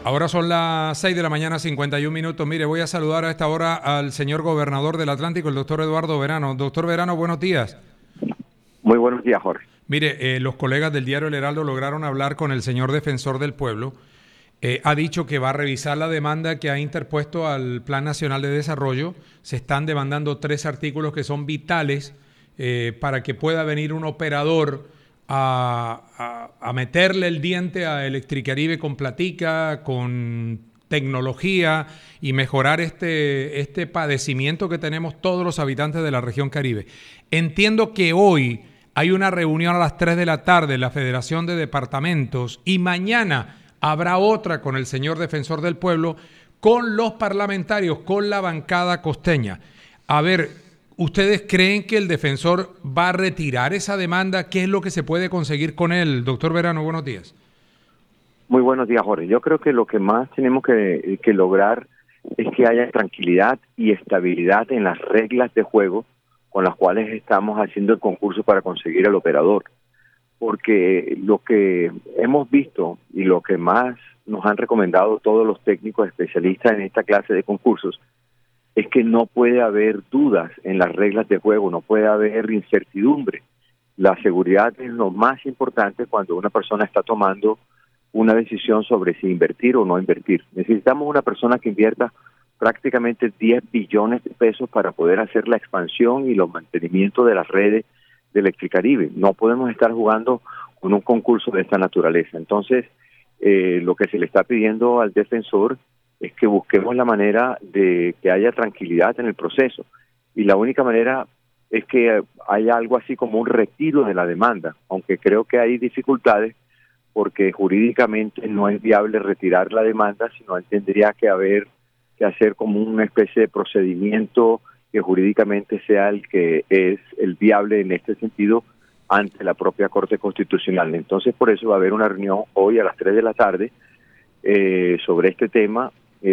Ahora son las 6 de la mañana, 51 minutos. Mire, voy a saludar a esta hora al señor gobernador del Atlántico, el doctor Eduardo Verano. Doctor Verano, buenos días. Muy buenos días, Jorge. Mire, los colegas del diario El Heraldo lograron hablar con el señor defensor del pueblo. Ha dicho que va a revisar la demanda que ha interpuesto al Plan Nacional de Desarrollo. Se están demandando 3 artículos que son vitales para que pueda venir un operador a meterle el diente a Electricaribe con platica, con tecnología y mejorar este padecimiento que tenemos todos los habitantes de la región Caribe. Entiendo que hoy hay una reunión a las 3 de la tarde en la Federación de Departamentos y mañana habrá otra con el señor defensor del pueblo, con los parlamentarios, con la bancada costeña. A ver, ¿ustedes creen que el defensor va a retirar esa demanda? ¿Qué es lo que se puede conseguir con él? Doctor Verano, buenos días. Muy buenos días, Jorge. Yo creo que lo que más tenemos que lograr es que haya tranquilidad y estabilidad en las reglas de juego con las cuales estamos haciendo el concurso para conseguir el operador. Porque lo que hemos visto y lo que más nos han recomendado todos los técnicos especialistas en esta clase de concursos es que no puede haber dudas en las reglas de juego, no puede haber incertidumbre. La seguridad es lo más importante cuando una persona está tomando una decisión sobre si invertir o no invertir. Necesitamos una persona que invierta prácticamente 10 billones de pesos para poder hacer la expansión y los mantenimientos de las redes de Electricaribe. No podemos estar jugando con un concurso de esta naturaleza. Entonces, lo que se le está pidiendo al defensor es que busquemos la manera de que haya tranquilidad en el proceso. Y la única manera es que haya algo así como un retiro de la demanda, aunque creo que hay dificultades porque jurídicamente no es viable retirar la demanda, sino tendría que hacer como una especie de procedimiento que jurídicamente sea el que es el viable en este sentido ante la propia Corte Constitucional. Entonces, por eso va a haber una reunión hoy a las 3 de la tarde sobre este tema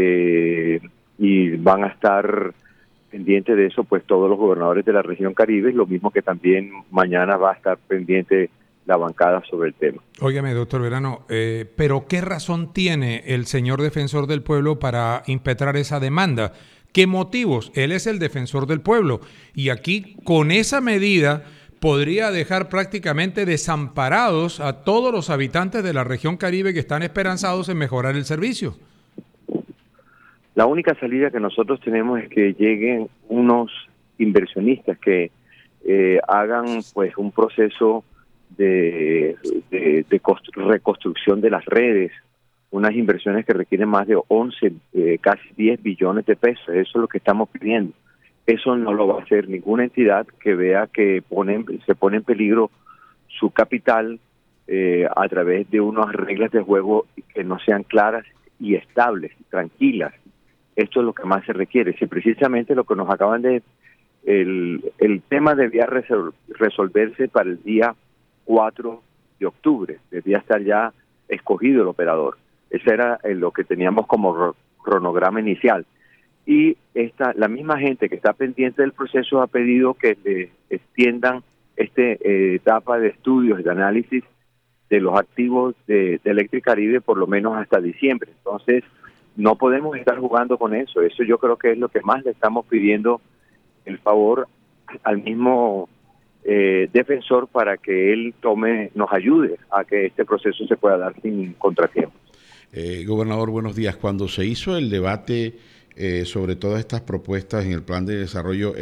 y van a estar pendientes de eso pues todos los gobernadores de la región Caribe, lo mismo que también mañana va a estar pendiente la bancada sobre el tema. Óigame, doctor Verano, pero ¿qué razón tiene el señor defensor del pueblo para impetrar esa demanda? ¿Qué motivos? Él es el defensor del pueblo y aquí con esa medida podría dejar prácticamente desamparados a todos los habitantes de la región Caribe que están esperanzados en mejorar el servicio. La única salida que nosotros tenemos es que lleguen unos inversionistas que hagan pues un proceso de reconstrucción de las redes, unas inversiones que requieren más de 11, casi 10 billones de pesos. Eso es lo que estamos pidiendo. Eso no lo va a hacer ninguna entidad que vea que se pone en peligro su capital a través de unas reglas de juego que no sean claras y estables, tranquilas. Esto es lo que más se requiere. Si precisamente lo que nos acaban de... El tema debía resolverse para el día 4 de octubre. Debía estar ya escogido el operador. Ese era lo que teníamos como cronograma inicial. Y la misma gente que está pendiente del proceso ha pedido que le extiendan esta etapa de estudios, de análisis de los activos de Electricaribe por lo menos hasta diciembre. Entonces, no podemos estar jugando con eso. Eso yo creo que es lo que más le estamos pidiendo el favor al mismo defensor para que él nos ayude a que este proceso se pueda dar sin contratiempos. Gobernador, buenos días. Cuando se hizo el debate sobre todas estas propuestas en el plan de desarrollo,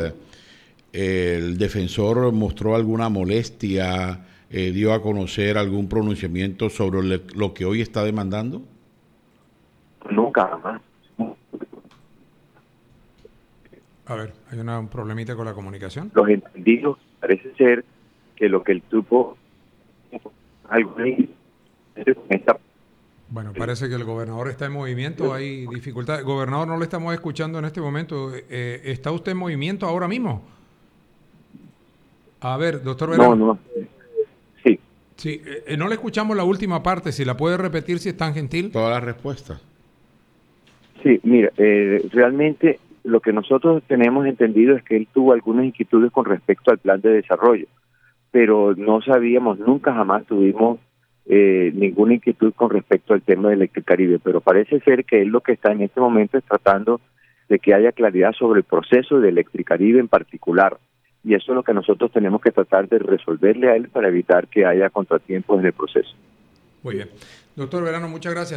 el defensor mostró alguna molestia, dio a conocer algún pronunciamiento sobre lo que hoy está demandando. Nunca jamás. A ver, hay un problemita con la comunicación. Los entendidos parece ser que lo que el grupo Bueno, parece que el gobernador está en movimiento, hay dificultades. Gobernador, no le estamos escuchando en este momento. ¿Está usted en movimiento ahora mismo? A ver, doctor Verano. No. Sí. Sí, no le escuchamos la última parte, si la puede repetir, si es tan gentil. Toda la respuesta. Sí, mira, realmente lo que nosotros tenemos entendido es que él tuvo algunas inquietudes con respecto al plan de desarrollo, pero no sabíamos, nunca jamás tuvimos ninguna inquietud con respecto al tema de Electricaribe, pero parece ser que él lo que está en este momento es tratando de que haya claridad sobre el proceso de Electricaribe en particular, y eso es lo que nosotros tenemos que tratar de resolverle a él para evitar que haya contratiempos en el proceso. Muy bien. Doctor Verano, muchas gracias.